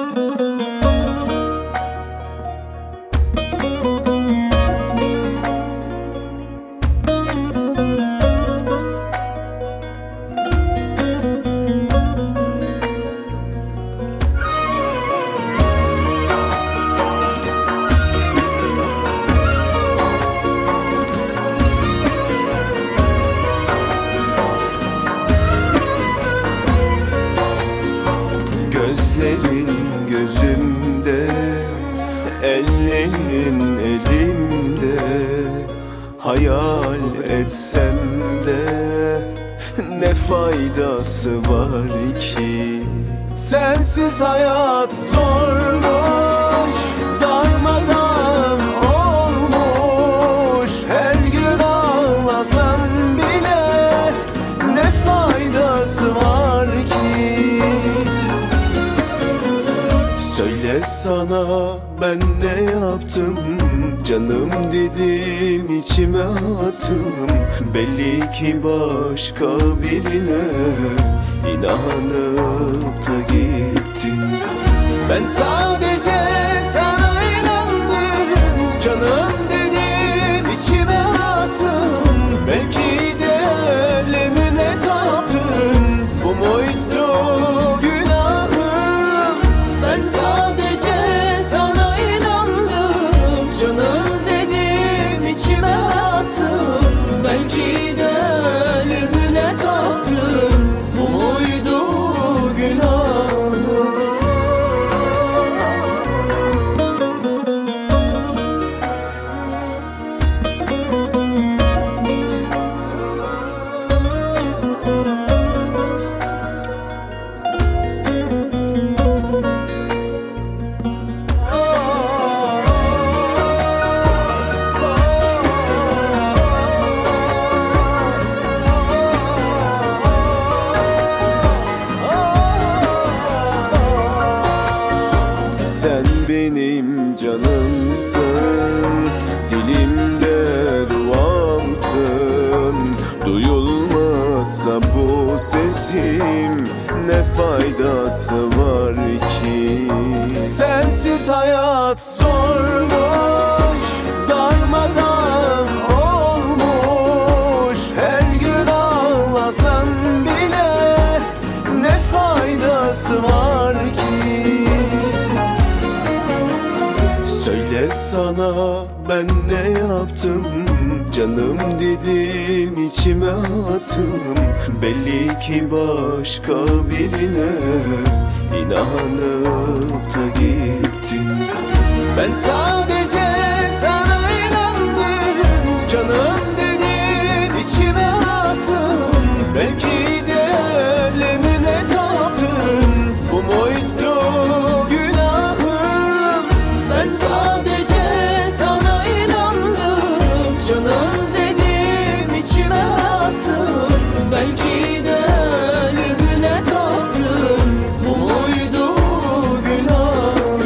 Gözlerin gözümde, ellerin elimde. Hayal etsem de ne faydası var ki? Sensiz hayat zormuş, darmadağın olmuş. Her gün ağlasan bile ne faydası var ki? Söyle sana ben ne yaptım? Canım dedim içime attım. Belli ki başka birine inanıp da gittin. Ben sadece sana inandım. Canım dedim içime attım. Belki de ölümüne taptım. Bu muydu günahım? Ben sadece sana inandım. Canım dedim içime attım. Belki de ölümüne taptım. Bu muydu günahım? Sen benim canımsın, dilimde duamsın. Duyulmazsa bu sesim ne faydası var ki? Sensiz hayat zormuş, darmadağın olmuş. Her gün ağlasan bile ne faydası var ki? Söyle sana ben ne yaptım? Canım dedim içime attım. Belli ki başka birine inanıp da gittin. Ben sadece sana inandım. Canım dedim içime attım. Belki de ölümüne taptım. Bu muydu günahım? Ben sadece sana inandım. Canım dedim içime attım. Belki de ölümüne taptım. Bu muydu günahım?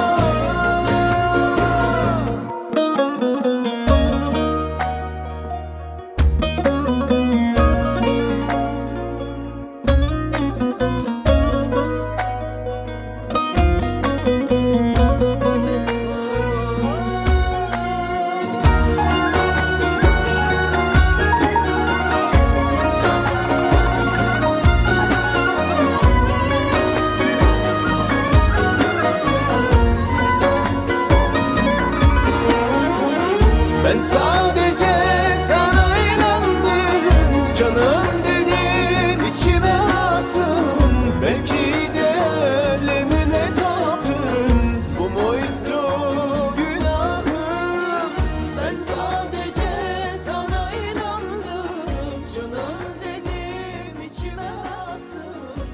Ben sadece sana inandım. Canım dedim içime attım. Belki de ölümüne taptım. Bu muydu günahım? Ben sadece sana inandım. Canım dedim içime attım.